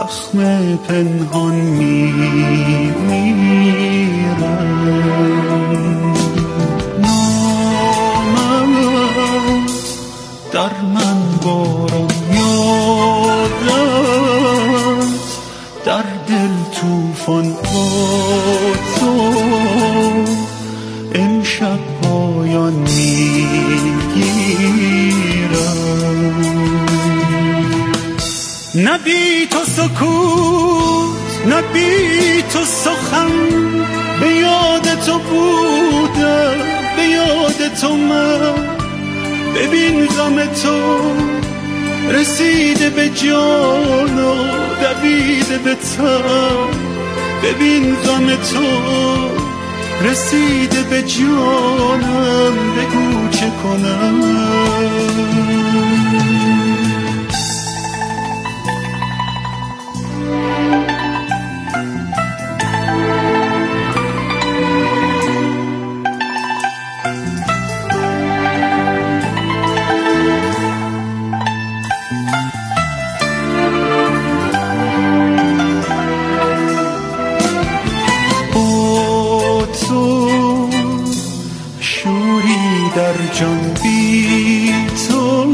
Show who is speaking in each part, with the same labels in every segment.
Speaker 1: زخم پنهان میمیرم. نامم در من باران یادت، در دل توفان با تو امشب پایان میگیرم. نه بی تو سکوت، نه بی تو سخن، به یاد تو بودم، به یاد تو من. ببین غم تو رسیده به جان و دویده به تن. ببین غم تو رسیده به جانم، بگو چه کنم. جان بی تو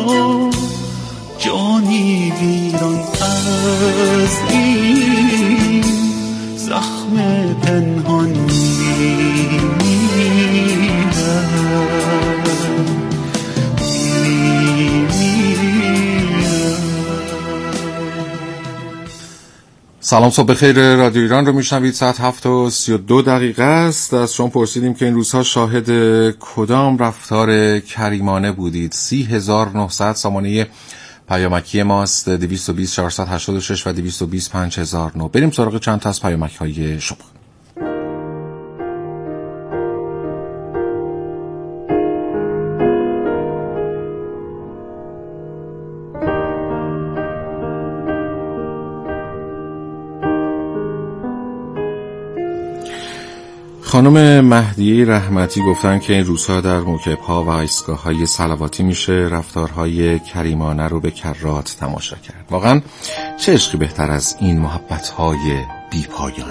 Speaker 1: جانی ویران از این زخم پنهان
Speaker 2: سلام، صبح بخیر. رادیو ایران رو میشنوید. ساعت 7:32 است. از شما پرسیدیم که این روزها شاهد کدام رفتار کریمانه بودید. 30,900 سامانه پیامکی ماست. 220 486 و 220 5009. بریم سراغ چند تا از پیامک های شما. خانم مهدیه رحمتی گفتن که این روزها در موکب‌ها و ایستگاه‌های صلواتی میشه رفتارهای کریمانه رو به کرات تماشا کرد. واقعا چه عشقی بهتر از این محبت‌های بی‌پایان.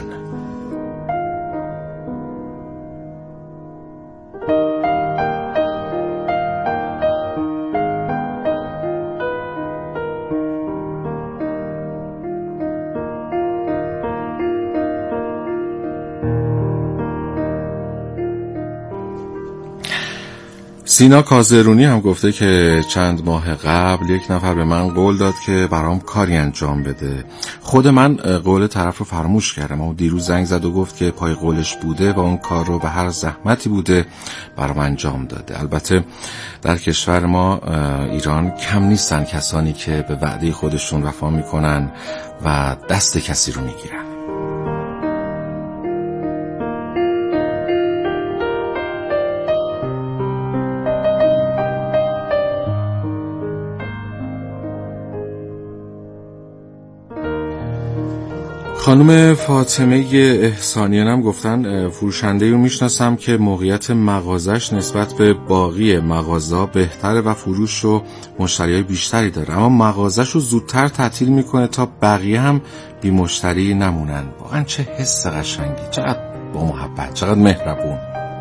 Speaker 2: سینا کازرونی هم گفته که چند ماه قبل یک نفر به من قول داد که برام کاری انجام بده. خود من قول طرف رو فراموش کردم، اما دیروز زنگ زد و گفت که پای قولش بوده و اون کار رو به هر زحمتی بوده برام انجام داده. البته در کشور ما ایران کم نیستن کسانی که به وعده خودشون وفا میکنن و دست کسی رو میگیرن. خانم فاطمه احسانیان هم گفتن فروشنده رو میشناسم که موقعیت مغازش نسبت به باقی مغازه بهتره و فروش و مشتریای بیشتری داره، اما مغازش رو زودتر تعطیل میکنه تا بقیه هم بی مشتری نمونن. واقعا چه حس قشنگی، چقدر با محبت، چقدر مهربون.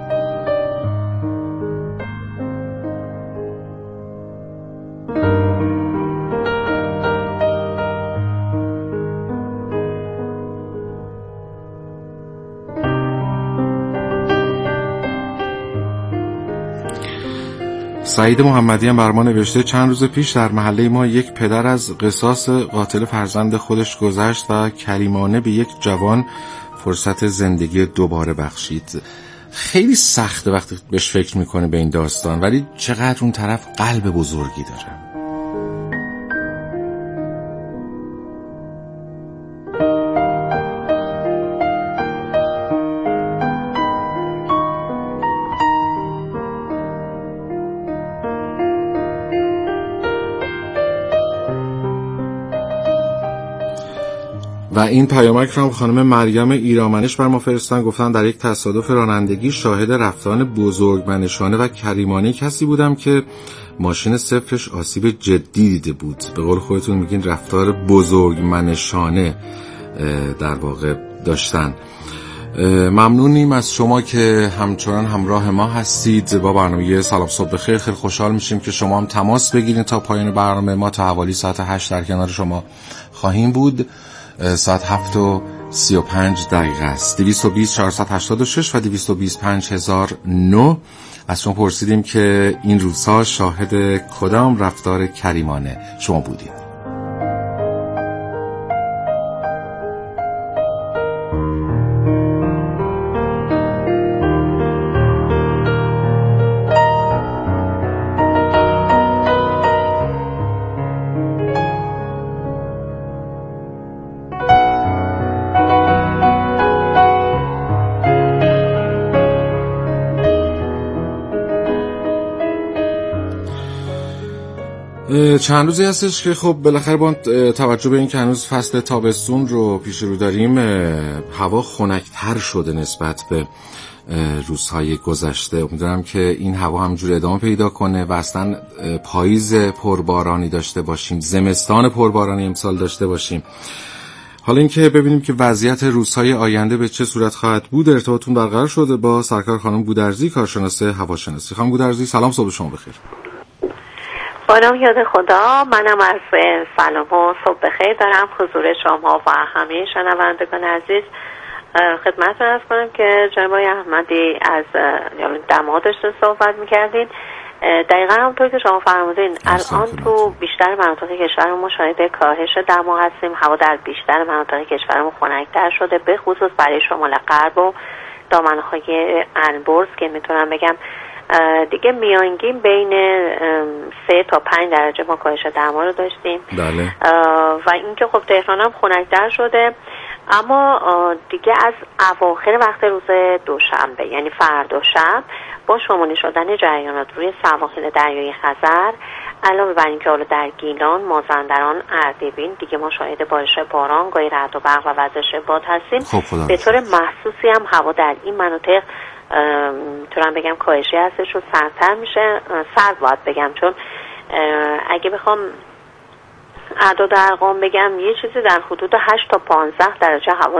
Speaker 2: سعید محمدی هم بر ما نوشته چند روز پیش در محله ما یک پدر از قصاص قاتل فرزند خودش گذشت و کریمانه به یک جوان فرصت زندگی دوباره بخشید. خیلی سخته وقتی بهش فکر میکنه به این داستان، ولی چقدر اون طرف قلب بزرگی داره. و این پیامک رو هم خانم مریم ایرامنش بر ما فرستن، گفتن در یک تصادف رانندگی شاهد رفتاران بزرگمنشانه و کریمانه کسی بودم که ماشین صفرش آسیب جدی دیده بود. به قول خودتون میگین رفتار بزرگمنشانه در واقع داشتن. ممنونیم از شما که همچنان همراه ما هستید با برنامه سلام صبح بخیر. خیلی خوشحال میشیم که شما هم تماس بگیرید تا پایان برنامه. ما تا حوالی ساعت 8 در کنار شما خواهیم بود. ساعت 7:35 است. 220 486 و 225 1009. از شما پرسیدیم که این روزها شاهد کدام رفتار کریمانه شما بودید؟ چند روزی هستش که خب بالاخره با توجه به این که هنوز فصل تابستون رو پیش رو داریم، هوا خنک‌تر شده نسبت به روزهای گذشته. امیدوارم که این هوا همجور ادامه پیدا کنه و اصلا پاییز پربارانی داشته باشیم، زمستان پربارانی امسال داشته باشیم. حالا اینکه ببینیم که وضعیت روزهای آینده به چه صورت خواهد بود. ارتباطتون برقرار شده با سرکار خانم گودرزی، کارشناس هواشناسی. خانم گودرزی سلام، صبح شما بخیر.
Speaker 3: با نام یاد خدا، منم از سلام و صبح بخیر دارم حضور شما و همه شنوندگان عزیز. خدمتتون عرض کنم که جناب احمدی از دما داشته صحبت می‌کردین. دقیقاً همونطور که شما فرمودین الان تو بیشتر مناطق کشور ما شاهد کاهش دما هستیم. هوا در بیشتر مناطق کشورمون خنک‌تر شده، به خصوص برای شمال غرب و دامنه‌های البرز که میتونم بگم دیگه میانگین بین 3 تا 5 درجه ما کاهش دما رو داشتیم.
Speaker 2: بله.
Speaker 3: و اینکه خب تهران هم خنک‌تر شده، اما دیگه از اواخر وقت روز دوشنبه یعنی فردا شب با شمالی شدن جریانات روی سواحل دریای خزر، علاوه بر اینکه حالا در گیلان، مازندران، اردبیل دیگه ما شاهد بارش باران، گاهی رعد و برق و وزش باد هستیم.
Speaker 2: خب
Speaker 3: به طور محسوسی هم هوا در این مناطق میتونم بگم کاهشی هستش و سردتر میشه. سرد باید بگم، چون اگه بخوام اعداد و ارقام بگم یه چیزی در حدود 8 تا 15 درجه هوا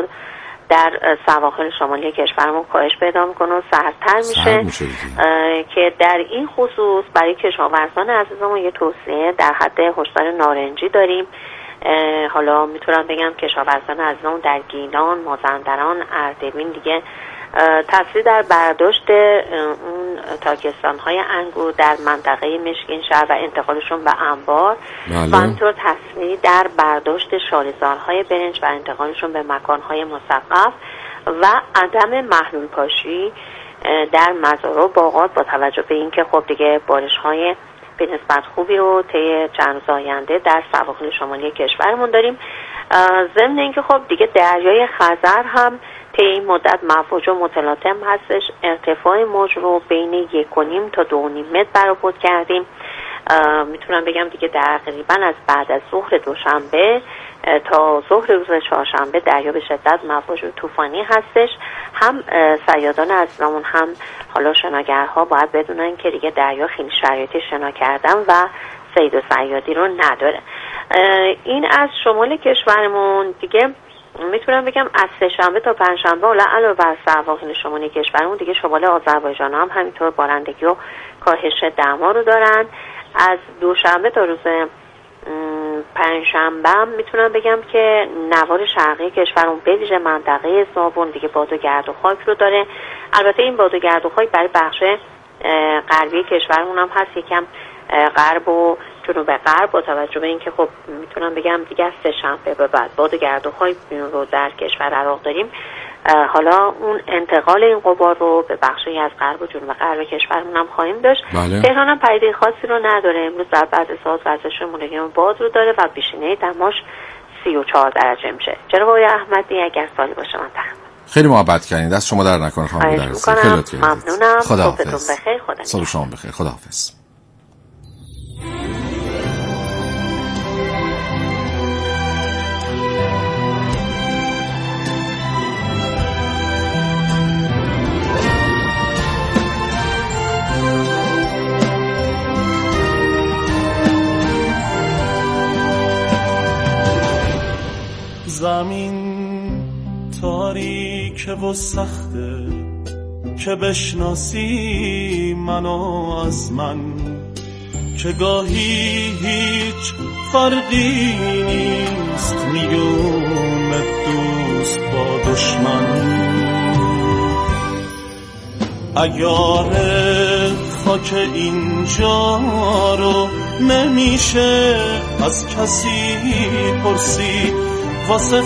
Speaker 3: در سواحل شمالی کشورمون کاهش پیدا میکنه و سردتر میشه که در این خصوص برای کشاورزان عزیزمون یه توصیه در حد هشدار نارنجی داریم. حالا میتونم بگم کشاورزان عزیزمون در گیلان، مازندران، اردبیل دیگه تاثیر در برداشت اون تاکستان‌های انگور در منطقه مشکین شهر و انتقالشون به انبار و همینطور تاثیر در برداشت شالیزارهای برنج و انتقالشون به مکانهای مسقف و عدم محلول پاشی در مزارع و باغات، با توجه به اینکه خب دیگه بارش‌های به نسبت خوبی رو طی چند روز آینده در سواحل شمالی کشورمون داریم. ضمن اینکه خب دیگه دریای خزر هم طی این مدت مواج و متلاطم هستش. ارتفاع موج رو بین 1.5 تا 2.5 متر برآورد کردیم. میتونم بگم دیگه تقریبا از بعد از ظهر دوشنبه تا ظهر روز چهارشنبه دریا به شدت مواج و طوفانی هستش. هم صیادان عزیزمون هم حالا شناگرها باید بدونن که دیگه دریا خیلی شرایط شنا کردن و صید و صیادی رو نداره. این از شمال کشورمون. دیگه میتونم بگم از سه‌شنبه تا پنجشنبه علاوه بر سواحل شمالی کشورمون دیگه شمال آذربایجان هم همینطور بارندگی و کاهش دما رو دارن. از دوشنبه تا روز پنجشنبه میتونم بگم که نوار شرقی کشورمون به ویژه منطقه زابل دیگه باد و گرد و خاک رو داره. البته این باد و گرد و خاک برای بخش غربی کشورمون هم هست، یکم غرب و جنوب غرب، با توجه به اینکه خب میتونم بگم دیگه از سه‌شنبه به بعد باد و گرد و خاک رو در کشور عراق داریم. حالا اون انتقال این غبار رو به بخشی از غرب و جنوب غرب کشورمون هم خواهیم داشت. تهران هم پدیده خاصی رو نداره. امروز در بعض ساعات وضعش ملایم باد رو داره و بیشینه دماش 34 درجه میشه. جناب آقای احمدی اگر سوالی باشه من تحمل.
Speaker 2: خیلی محبت کردین، دست شما در نکنه خانم گودرزی. خیلی لطفی.
Speaker 3: ممنونم.
Speaker 2: خداحافظ.
Speaker 3: بخیر. خدا نگهدار.
Speaker 2: صبح شما بخیر. خداحافظ.
Speaker 1: تاریک و سخته که بشناسی منو از من، که گاهی هیچ فرقی نیست میون دوست با دشمن. عیار خاک اینجا رو نمیشه از کسی پرسید، واسه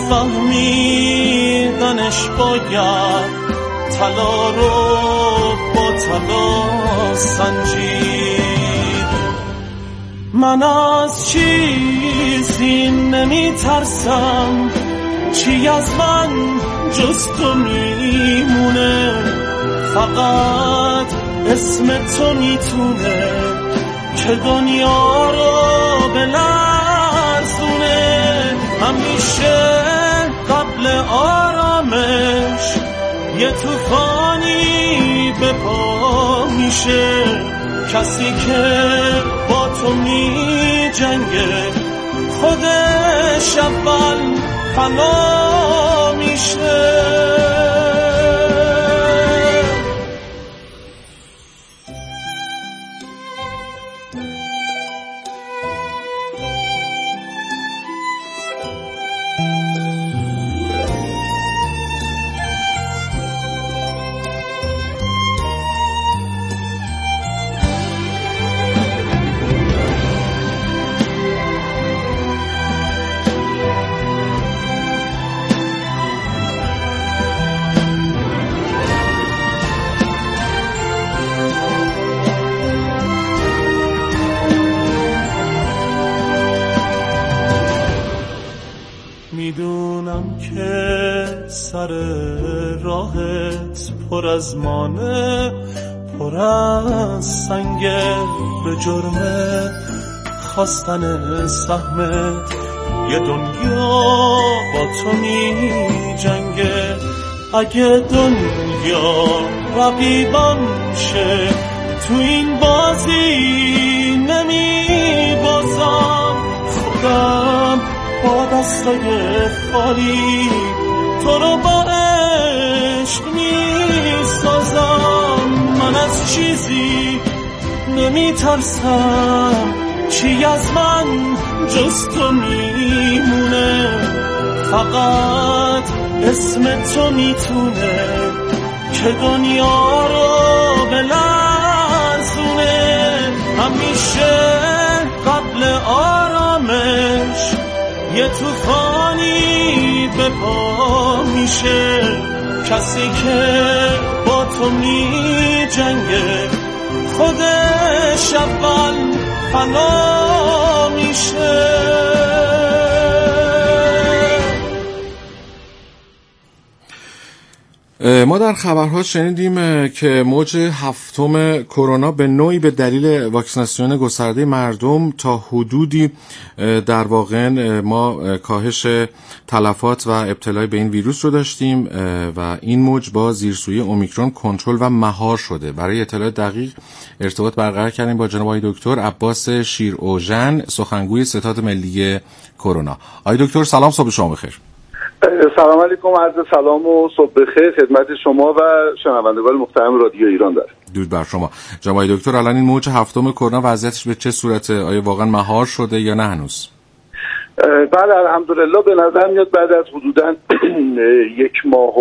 Speaker 1: فهمیدنش باید طلا رو با طلا سنجید. من از چیزی نمیترسم، چی از من جز تو میمونه، فقط اسم تو میتونه که دنیا رو بلرزونه. همیشه قبل آرامش یه طوفانی به پا میشه، کسی که با تو می جنگه خودش اول فنا میشه. میدونم که سر راهت پر از مانه، پر از سنگه به جرم خواستن سهمت. یه دنیا با تو می جنگه، اگه دنیا رقیبان شه تو این بازی نمی بازم. خودم با دستای خالی تو رو با عشق می سازم. من از چیزی نمی ترسم، چی از من جز تو میمونه، فقط اسم تو میتونه که دنیا رو بلرزونه. همیشه قبل آرامش یه طوفانی به پا میشه، کسی که با تو می جنگه خودش اول فنا میشه.
Speaker 2: ما در خبرها شنیدیم که موج هفتم کرونا به نوعی به دلیل واکسیناسیون گسترده مردم تا حدودی در واقع ما کاهش تلفات و ابتلای به این ویروس رو داشتیم و این موج با زیرسویی اومیکرون کنترل و مهار شده. برای اطلاع دقیق ارتباط برقرار کردیم با جناب آقای دکتر عباس شیراوژن، سخنگوی ستاد ملی کرونا. آقای دکتر سلام، صبح شما بخیر.
Speaker 4: سلام علیکم، عرض سلام و صبح بخیر خدمت شما و شنوندگان محترم رادیو ایران داره.
Speaker 2: درود بر شما. جناب دکتر، الان این موج هفتم کرونا وضعیتش به چه صورته؟ آیا واقعا مهار شده یا نه هنوز؟
Speaker 4: بله الحمدلله، به نظر میاد بعد از حدوداً 1.5 ماه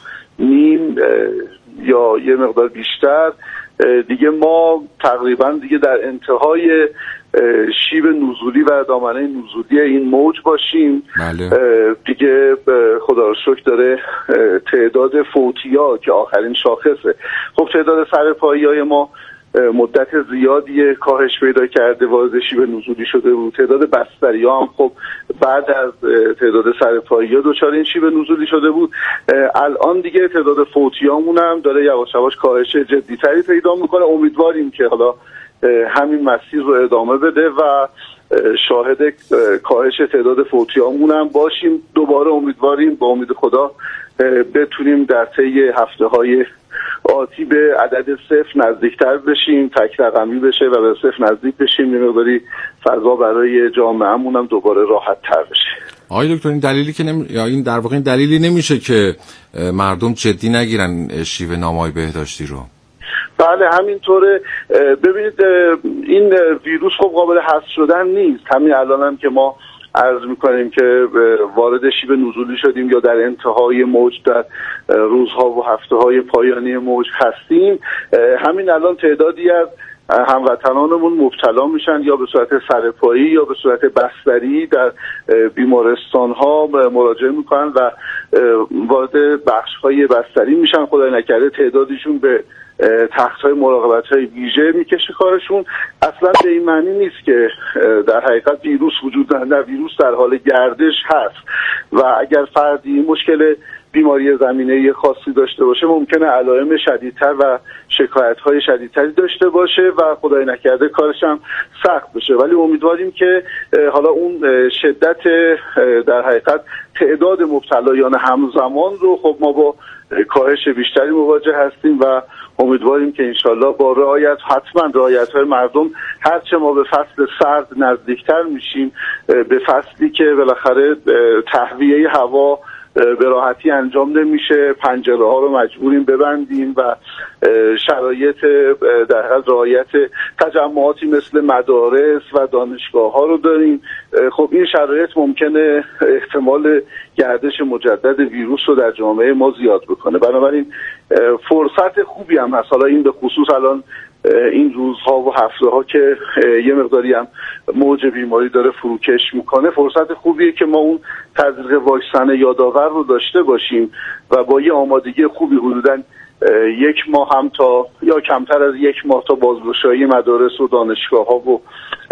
Speaker 4: یا یه مقدار بیشتر دیگه ما تقریبا دیگه در انتهای شیب نزولی و دامنه نزولی این موج باشیم.
Speaker 2: بله.
Speaker 4: دیگه خدا رو شکر داره تعداد فوتی‌ها که آخرین شاخصه، خب تعداد سرپایی‌های ما مدت زیادی کاهش پیدا کرده، وارد شیب نزولی شده بود. تعداد بستری‌ها هم خب بعد از تعداد سرپایی‌ها دچار این شیب نزولی شده بود. الان دیگه تعداد فوتی‌هامون هم داره یواش یواش کاهش جدی‌تری پیدا میکنه. امیدواریم که حالا همین مسیر رو ادامه بده و شاهد کاهش تعداد فوتی‌هامون هم باشیم. دوباره امیدواریم با امید خدا بتونیم در طی هفته‌های آتی به عدد 0 نزدیکتر بشیم، تک رقمی بشه و به 0 نزدیک بشیم، یه مقداری فضا برای جامعه‌مون هم دوباره راحت تر بشه.
Speaker 2: آقای دکتر این دلیلی که یا این در واقع این دلیلی نمیشه که مردم جدی نگیرن شیوه نامه‌های بهداشتی رو؟
Speaker 4: بله همینطوره. ببینید این ویروس خب قابل حذف شدن نیست. همین الان هم که ما عرض میکنیم که وارد شیب نزولی شدیم یا در انتهای موج در روزها و هفته‌های پایانی موج هستیم، همین الان تعدادی از هموطنانمون مبتلا میشن یا به صورت سرپایی یا به صورت بستری در بیمارستان‌ها مراجعه میکنن و وارد بخش‌های بستری میشن. خدای نکرده تعدادشون به تخت‌های مراقبت‌های ویژه میکشه کارشون. اصلا به این معنی نیست که در حقیقت ویروس وجود نداره. ویروس در حال گردش هست و اگر فردی مشکل بیماری زمینه‌ای خاصی داشته باشه ممکنه علائم شدیدتر و شکایت‌های شدیدتری داشته باشه و خدای نکرده کارش هم سخت بشه، ولی امیدواریم که حالا اون شدت در حقیقت تعداد مبتلایان همزمان رو خب ما با کاهش بیشتری مواجه هستیم و امیدواریم که انشالله با حتما رعایت‌های مردم هرچه ما به فصل سرد نزدیکتر میشیم، به فصلی که بالاخره تهویه هوا به راحتی انجام نمیشه، پنجره ها رو مجبوریم ببندیم و شرایط در حال رعایت تجمعاتی مثل مدارس و دانشگاه ها رو داریم. خب این شرایط ممکنه احتمال گردش مجدد ویروس رو در جامعه ما زیاد بکنه. بنابراین فرصت خوبی هم هست، حالا این به خصوص الان این روزها و هفته ها که یه مقداری هم موج بیماری داره فروکش میکنه، فرصت خوبیه که ما اون تزریق واکسن یادآور رو داشته باشیم و با یه آمادگی خوبی حدوداً یک ماه هم تا یا کمتر از یک ماه تا بازگشایی مدارس و دانشگاه ها رو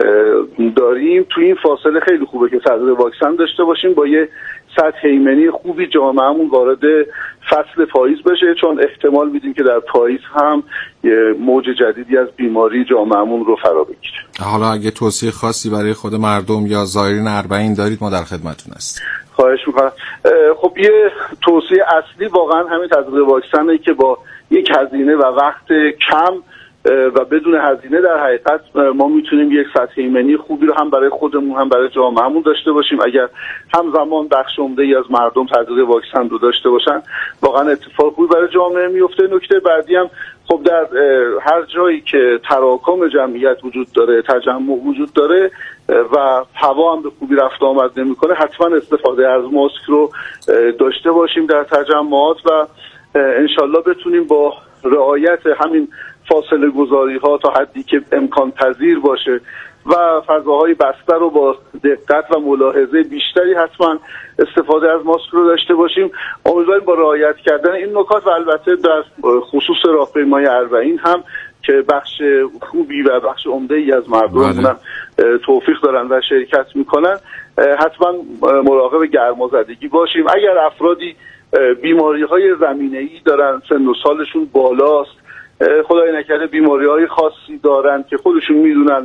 Speaker 4: داریم. تو این فاصله خیلی خوبه که تزریق واکسن داشته باشیم با یه سطح ایمنی خوبی جامعهمون وارد فصل پاییز بشه، چون احتمال میدیم که در پاییز هم یه موج جدیدی از بیماری جامعهمون رو فرا بگیره.
Speaker 2: حالا اگه توصیه خاصی برای خود مردم یا زائرین اربعین دارید ما در خدمتتون هستیم.
Speaker 4: خواهش میکنم. خب یه توصیه اصلی واقعا همین تزریق واکسنه که با یک هزینه و وقت کم و بدون هزینه در حقیقت ما میتونیم یک سطح ایمنی خوبی رو هم برای خودمون هم برای جامعهمون داشته باشیم. اگر همزمان بخش عمده‌ای از مردم تزریق واکسن رو داشته باشن واقعا اتفاق خوبی برای جامعه میفته. نکته بعدی هم خب در هر جایی که تراکم جمعیت وجود داره، تجمع وجود داره و هوا هم به خوبی رفت آمد نمیکنه، حتما استفاده از ماسک رو داشته باشیم در تجمعات و انشالله بتونیم با رعایت همین فاصله گذاری ها تا حدی که امکان پذیر باشه و فضاهای بسته رو با دقت و ملاحظه بیشتری حتما استفاده از ماسک رو داشته باشیم. امیدواریم با رعایت کردن این نکات و البته در خصوص راهپیمایی اربعین هم که بخش خوبی و بخش عمده‌ای از مردم توفیق دارن و شرکت میکنن، حتما مراقب گرمازدگی باشیم. اگر افرادی بیماری‌های زمینه‌ای دارن، سن و سالشون بالاست، خدای نکرده بیماری‌های خاصی دارن که خودشون میدونن،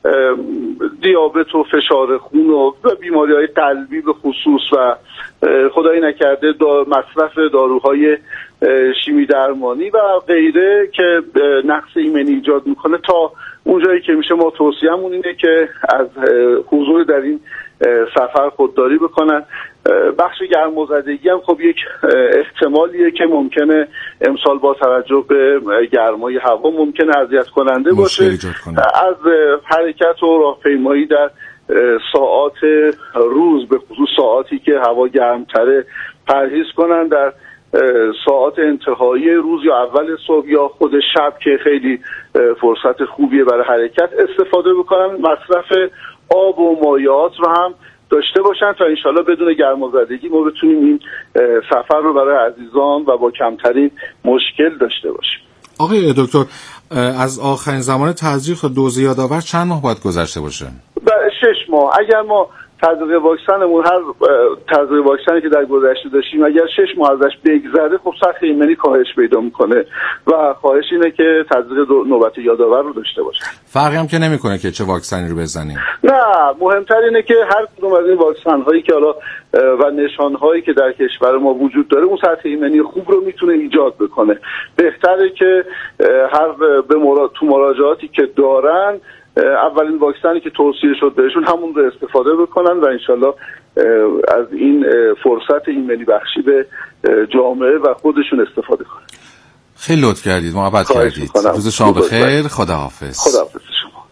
Speaker 4: دیابت و فشار خون و بیماری‌های قلبی به خصوص و خدای نکرده مصرف داروهای شیمی درمانی و غیره که نقص ایمنی ایجاد میکنه، تا اونجایی که میشه ما توصیه‌مون اینه که از حضور در این سفر خودداری بکنن. بخش گرمازدگی هم خب یک احتمالیه که ممکنه امسال با توجه به گرمای هوا ممکنه اذیت کننده باشه. از حرکت و راهپیمایی در ساعات روز به خصوص ساعاتی که هوا گرمتره پرهیز کنن. در ساعات انتهایی روز یا اول صبح یا خود شب که خیلی فرصت خوبیه برای حرکت استفاده بکنن. مصرف آب و مایعات رو هم داشته باشن تا انشالله بدون گرمازدگی ما بتونیم این سفر رو برای عزیزان و با کمترین مشکل داشته باشیم.
Speaker 2: آقای دکتر، از آخرین زمان تزریق تا دوز یادآور چند ماه باید گذشته باشه؟
Speaker 4: 6 ماه. اگر ما تزریق واکسنمون هر تزریق واکسنی که در گذشته داشتیم اگر 6 ماه ازش بگذره خب سطح ایمنی کاهش پیدا میکنه و خواهش اینه که تزریق نوبت یادآور رو داشته باشه.
Speaker 2: فرقی هم که نمیکنه که چه واکسنی رو بزنیم.
Speaker 4: نه، مهمتر اینه که هر کدوم از این واکسن هایی که حالا و نشان هایی که در کشور ما وجود داره اون سطح ایمنی خوب رو میتونه ایجاد بکنه. بهتره که هر تو مراجعاتی که دارن اولین واکسنی که توصیه شد بهشون همون رو استفاده بکنن و انشالله از این فرصت ایمنی بخشی به جامعه و خودشون استفاده کنن.
Speaker 2: خیلی لطف کردید، محبت کردید. روز شما بخیر. خداحافظ.
Speaker 4: خداحافظ شما.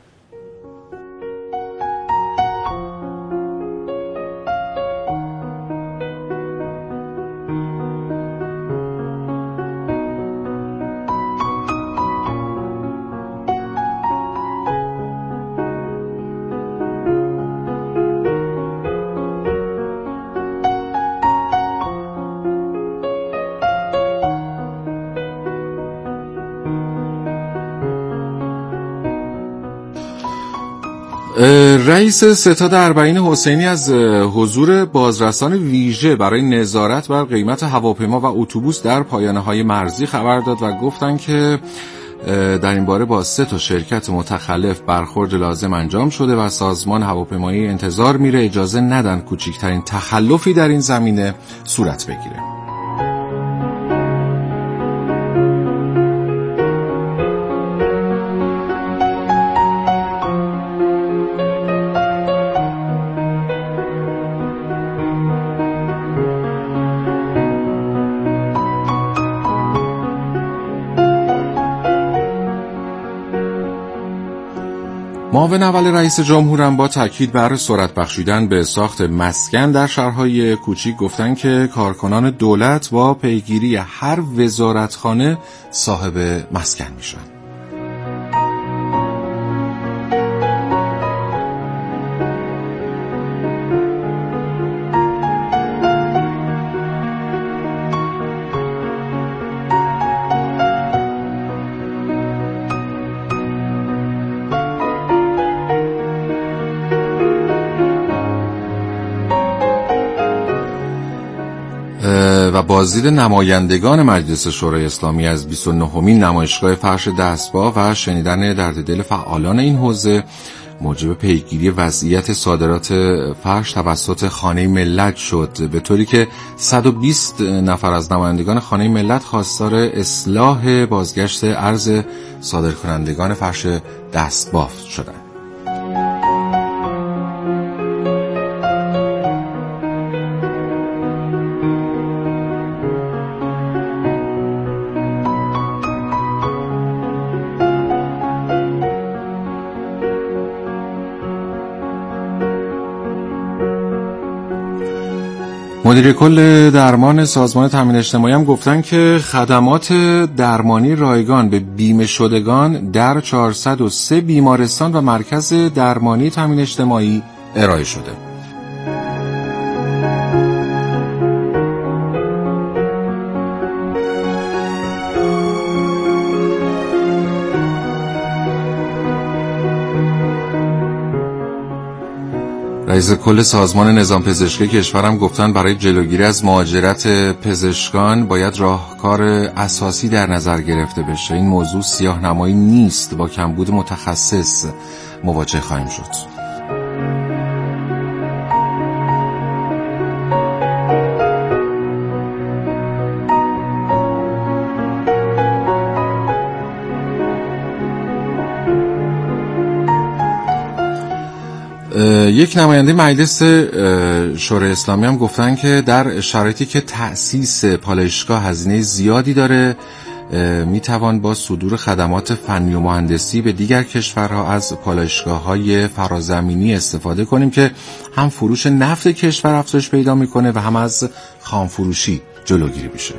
Speaker 2: رئیس ستاد اربعین حسینی از حضور بازرسان ویژه برای نظارت بر قیمت هواپیما و اتوبوس در پایانه‌های مرزی خبر داد و گفتن که در این باره با 3 شرکت متخلف برخورد لازم انجام شده و سازمان هواپیمایی انتظار میره اجازه ندن کوچکترین تخلفی در این زمینه صورت بگیره. معاون اول رئیس جمهور هم با تاکید بر سرعت بخشیدن به ساخت مسکن در شهرهای کوچیک گفتن که کارکنان دولت با پیگیری هر وزارتخانه صاحب مسکن میشن. و بازدید نمایندگان مجلس شورای اسلامی از 29مین نمایشگاه فرش دستباف و شنیدن درد دل فعالان این حوزه موجب پیگیری وضعیت صادرات فرش توسط خانه ملت شد، به طوری که 120 نفر از نمایندگان خانه ملت خواستار اصلاح بازگشت ارز صادرکنندگان فرش دستباف شدند. مدیر کل درمان سازمان تامین اجتماعی هم گفتن که خدمات درمانی رایگان به بیمه شدگان در 403 بیمارستان و مرکز درمانی تامین اجتماعی ارائه شده. رئیس کل سازمان نظام پزشکی کشورم گفتن برای جلوگیری از مهاجرت پزشکان باید راهکار اساسی در نظر گرفته بشه. این موضوع سیاه‌نمایی نیست، با کمبود متخصص مواجه خواهیم شد. یک نماینده مجلس شورای اسلامی هم گفتن که در شرایطی که تأسیس پالایشگاه هزینه زیادی داره، میتوان با صدور خدمات فنی و مهندسی به دیگر کشورها از پالایشگاه‌های فرازمینی استفاده کنیم که هم فروش نفت کشور افزایش پیدا میکنه و هم از خامفروشی جلوگیری میشه.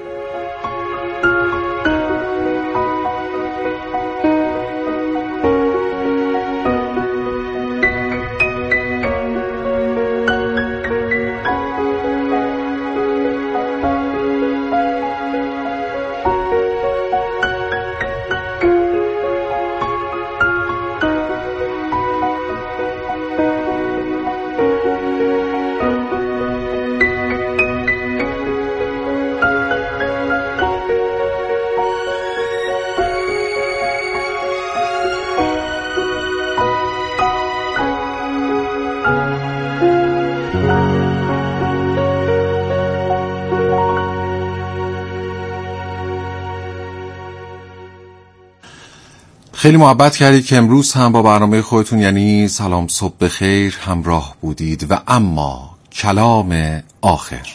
Speaker 2: خیلی محبت کردید که امروز هم با برنامه خودتون یعنی سلام صبح بخیر همراه بودید و اما کلام آخر.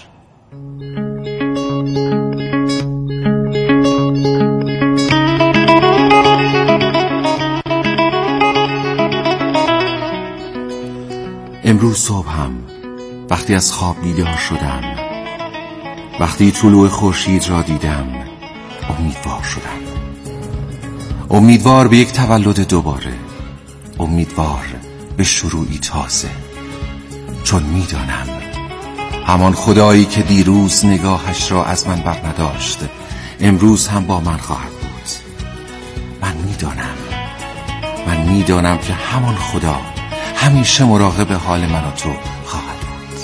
Speaker 2: امروز صبحم وقتی از خواب بیدار شدم، وقتی طلوع خورشید را دیدم، امیدوار شدم. امیدوار به یک تولد دوباره، امیدوار به شروعی تازه، چون میدانم همان خدایی که دیروز نگاهش را از من بر نداشت امروز هم با من خواهد بود. من میدانم که همان خدا همیشه مراقب حال من و تو خواهد بود.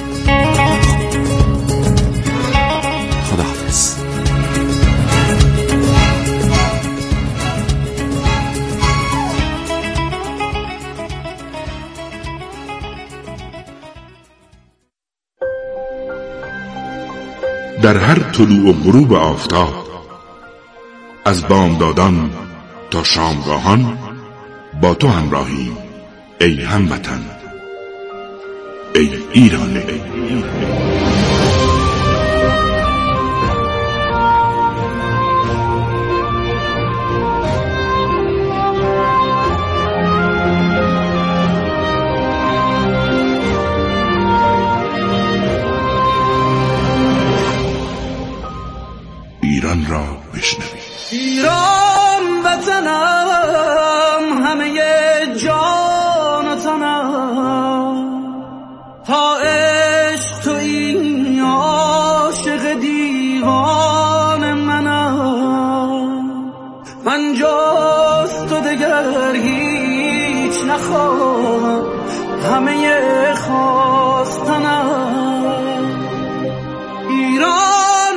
Speaker 2: خداحافظ.
Speaker 5: در هر طلوع و غروب آفتاب، از بامدادان تا شامگاهان با تو همراهی ای هموطن، ای ایران. ایران را بشنوید.
Speaker 1: ایران وطنم، همه جان و تنم، تا عشق تو این عاشق دیوان منم. من جز تو دگر هیچ نخواهم، همه خواستنم. ایران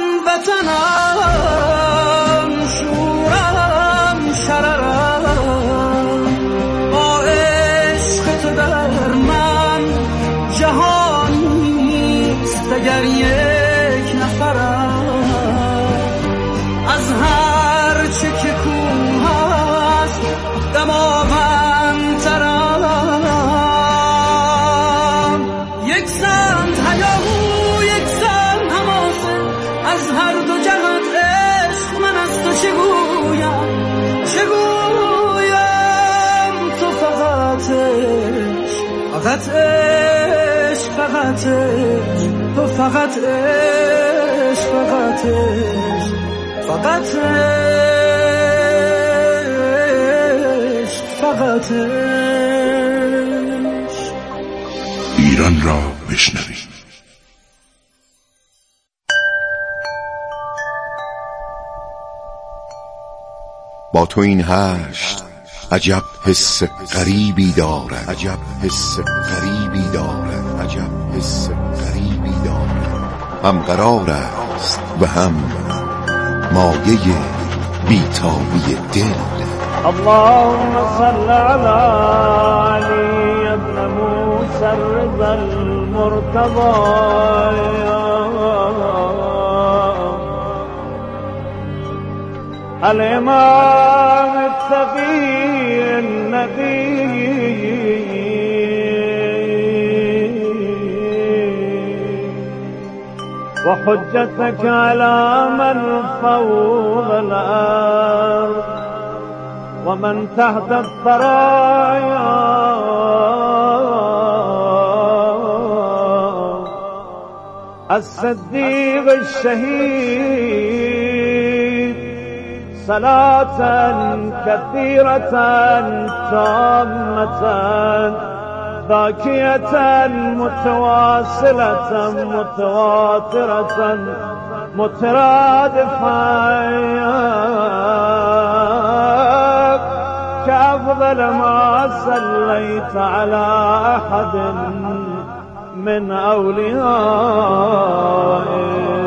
Speaker 1: وطنم، شورم شررم، با عشق تو در من جهان نیست اگر یک نفرم. از هر چه که کوه هست دماغندترم. یک سمت هیاهو، یک سمت حماسه، از هر دو جهت عشق من از تو چگویم تو فقط عشق، فقط عشق، فقط عشق، تو فقط عشق، فقط عشق، فقط عشق، فقط عشق.
Speaker 5: ایران را بشنوید.
Speaker 6: با تو این هشت عجب حس غریبی دارد، عجب حس غریبی دارد، عجب حس غریبی دارد. هم قرار است و هم مایه بیتابی دل.
Speaker 1: اللهم صل على علي ابن موسى الرضا المرتضى، الإمام التقي النقي، وحجتك على من فوق الأرض ومن تحت الثرايا، الصديق الشهيد، صلاة كثيرة تامة ذاكية متواصلة متواترة مترادفة كأفضل ما صليت على أحد من أوليائك.